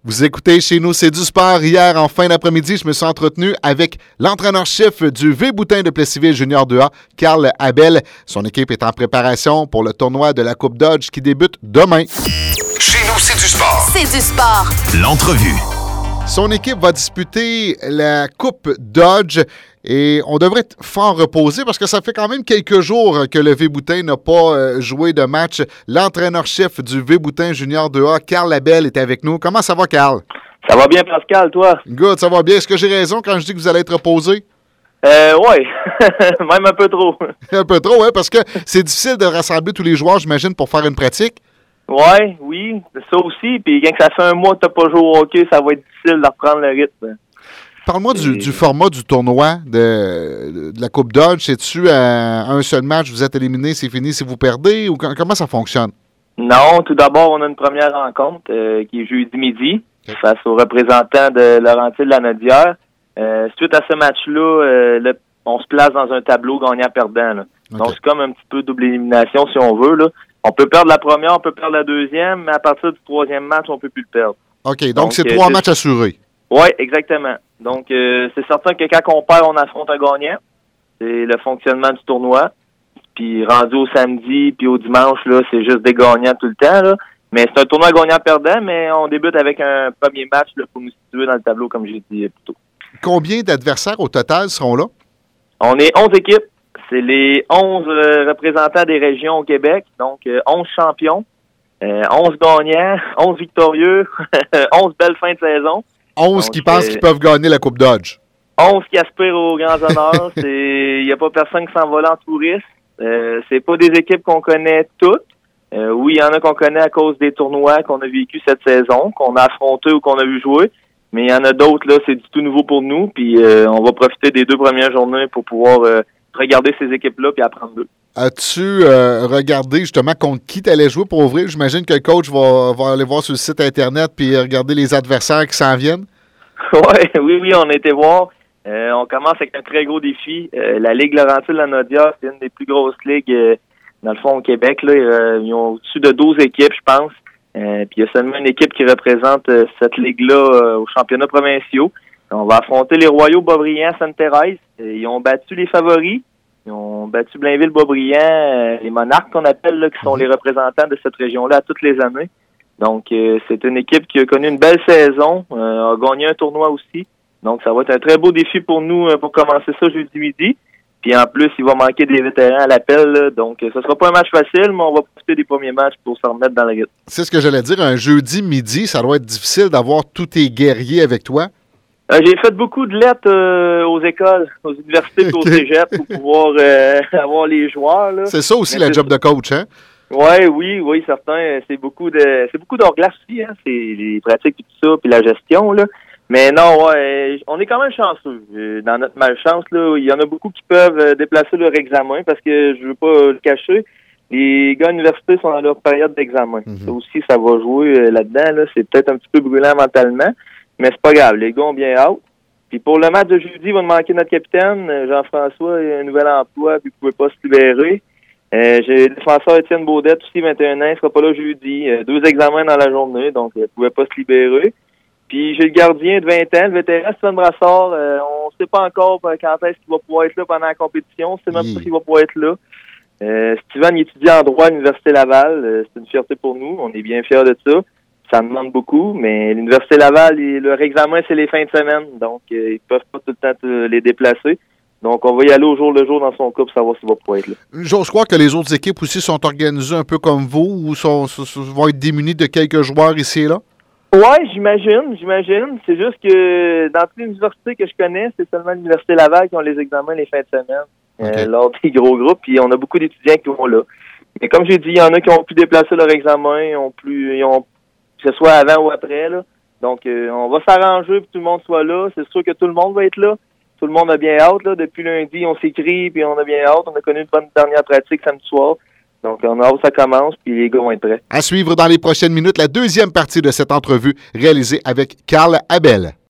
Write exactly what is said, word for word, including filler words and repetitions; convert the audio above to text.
Vous écoutez Chez nous, c'est du sport. Hier, en fin d'après-midi, je me suis entretenu avec l'entraîneur-chef du V-Boutin de Plessisville Junior deux A, Carl Abel. Son équipe est en préparation pour le tournoi de la Coupe Dodge qui débute demain. Chez nous, c'est du sport. C'est du sport. L'entrevue. Son équipe va disputer la Coupe Dodge et on devrait être fort reposé parce que ça fait quand même quelques jours que le V-Boutin n'a pas joué de match. L'entraîneur-chef du V-Boutin Junior deux A, Carl Abel, est avec nous. Comment ça va, Carl? Ça va bien, Pascal, toi? Good, ça va bien. Est-ce que j'ai raison quand je dis que vous allez être reposé? Euh, oui, même un peu trop. Un peu trop, oui, parce que c'est difficile de rassembler tous les joueurs, j'imagine, pour faire une pratique. Ouais, oui, ça aussi. Puis quand ça fait un mois que tu n'as pas joué au hockey, ça va être difficile de reprendre le rythme. Parle-moi du, du format du tournoi de, de la Coupe Dodge. C'est-tu à un seul match, vous êtes éliminé, c'est fini si vous perdez? Ou comment ça fonctionne? Non, tout d'abord, on a une première rencontre euh, qui est jeudi midi okay. face aux représentants de Laurentides-Lanaudière. Euh, suite à ce match-là, euh, le, on se place dans un tableau gagnant-perdant. Là. Okay. Donc, c'est comme un petit peu double élimination, si on veut. Là. On peut perdre la première, on peut perdre la deuxième, mais à partir du troisième match, on peut plus le perdre. OK, donc, donc c'est euh, trois c'est... matchs assurés. Oui, exactement. Donc, euh, c'est certain que quand on perd, on affronte un gagnant. C'est le fonctionnement du tournoi. Puis, rendu au samedi, puis au dimanche, là, c'est juste des gagnants tout le temps. Là. Mais c'est un tournoi gagnant-perdant, mais on débute avec un premier match là, pour nous situer dans le tableau, comme j'ai dit plus tôt. Combien d'adversaires au total seront là? On est onze équipes. C'est les onze euh, représentants des régions au Québec. Donc, euh, onze champions, euh, onze gagnants, onze victorieux, onze belles fins de saison. onze Donc, qui pensent euh, qu'ils peuvent gagner la Coupe Dodge. onze qui aspirent aux grands honneurs. Il n'y a pas personne qui s'envole en touriste. Euh, c'est pas des équipes qu'on connaît toutes. Euh, oui, il y en a qu'on connaît à cause des tournois qu'on a vécu cette saison, qu'on a affrontés ou qu'on a vu jouer. Mais il y en a d'autres, là, c'est du tout nouveau pour nous. Puis euh, on va profiter des deux premières journées pour pouvoir euh, regarder ces équipes-là puis apprendre d'eux. As-tu euh, regardé justement contre qui tu allais jouer pour ouvrir? J'imagine que le coach va, va aller voir sur le site Internet puis regarder les adversaires qui s'en viennent. Ouais, oui, oui, on a été voir. Euh, on commence avec un très gros défi. Euh, la Ligue Laurentides-Lanaudière, c'est une des plus grosses ligues, euh, dans le fond, au Québec. Là. Euh, ils ont au-dessus de douze équipes, je pense. Euh, puis il y a seulement une équipe qui représente euh, cette ligue-là euh, aux championnats provinciaux. On va affronter les Royaux Boisbriand-Sainte-Thérèse. Euh, ils ont battu les favoris. Ils ont battu Blainville-Boisbriand, euh, les Monarques qu'on appelle, là, qui sont les représentants de cette région-là à toutes les années. Donc, euh, c'est une équipe qui a connu une belle saison, euh, a gagné un tournoi aussi. Donc, ça va être un très beau défi pour nous euh, pour commencer ça jeudi midi. Puis en plus, il va manquer des vétérans à l'appel. Là. Donc, ce ne sera pas un match facile, mais on va profiter des premiers matchs pour se remettre dans le rythme. C'est ce que j'allais dire. Un jeudi midi, ça doit être difficile d'avoir tous tes guerriers avec toi. Euh, j'ai fait beaucoup de lettres euh, aux écoles, aux universités et okay. au cégep pour pouvoir euh, avoir les joueurs. Là. C'est ça aussi, mais la job de coach, hein? Ouais, oui, oui, certain. C'est beaucoup de c'est beaucoup d'hors-glace aussi, hein. C'est les pratiques et tout ça, puis la gestion, là. Mais non, ouais, on est quand même chanceux. Dans notre malchance, là, il y en a beaucoup qui peuvent déplacer leur examen parce que je veux pas le cacher. Les gars à l'université sont dans leur période d'examen. Mm-hmm. Ça aussi, ça va jouer là-dedans. Là. C'est peut-être un petit peu brûlant mentalement, mais c'est pas grave. Les gars ont bien hâte. Puis pour le match de jeudi, il va nous manquer notre capitaine, Jean-François, il a un nouvel emploi, puis il pouvait pas se libérer. Euh, j'ai le défenseur Étienne Baudette aussi, vingt et un ans, il sera pas là jeudi. Euh, deux examens dans la journée, donc il pouvait pas se libérer. Puis j'ai le gardien de vingt ans, le vétéran Steven Brassard. Euh, on ne sait pas encore quand est-ce qu'il va pouvoir être là pendant la compétition. On ne sait même pas s'il va pouvoir être là. Euh, Steven il étudie en droit à l'Université Laval. Euh, c'est une fierté pour nous. On est bien fiers de ça. Ça demande beaucoup, mais l'Université Laval, il, leur examen, c'est les fins de semaine. Donc, euh, ils peuvent pas tout le temps te, les déplacer. Donc, on va y aller au jour le jour dans son cas pour savoir s'il va pouvoir être là. J'ose croire que les autres équipes aussi sont organisées un peu comme vous ou sont, sont, vont être démunies de quelques joueurs ici et là? Oui, j'imagine, j'imagine. C'est juste que dans toutes les universités que je connais, c'est seulement l'Université Laval qui ont les examens les fins de semaine, okay. euh, lors des gros groupes, puis on a beaucoup d'étudiants qui vont là. Mais comme j'ai dit, il y en a qui ont pu déplacer leur examen, ils ont plus, ils ont, que ce soit avant ou après, là. Donc, euh, on va s'arranger pour que tout le monde soit là. C'est sûr que tout le monde va être là. Tout le monde a bien hâte, là. Depuis lundi, on s'écrit, puis on a bien hâte. On a connu une bonne dernière pratique samedi soir. Donc, on a hâte que ça commence, puis les gars vont être prêts. À suivre dans les prochaines minutes, la deuxième partie de cette entrevue réalisée avec Carl Abel.